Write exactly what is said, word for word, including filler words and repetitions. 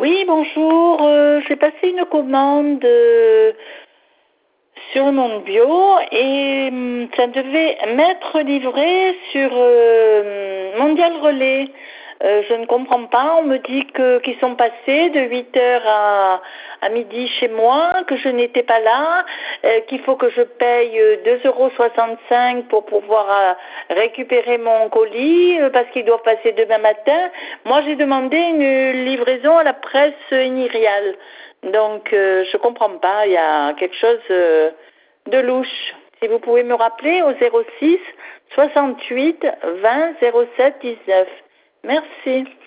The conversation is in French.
Oui, bonjour. Euh, j'ai passé une commande euh, sur le Monde Bio et hum, ça devait m'être livré sur euh, Mondial Relais. Euh, je ne comprends pas. On me dit que qu'ils sont passés de huit heures à, à midi chez moi, que je n'étais pas là, euh, qu'il faut que je paye euh, deux euros soixante-cinq pour pouvoir euh, récupérer mon colis euh, parce qu'il doit passer demain matin. Moi, j'ai demandé une livraison à la presse Inirial. Donc, euh, je comprends pas. Il y a quelque chose euh, de louche. Si vous pouvez me rappeler au zéro six soixante-huit vingt zéro sept dix-neuf. Merci.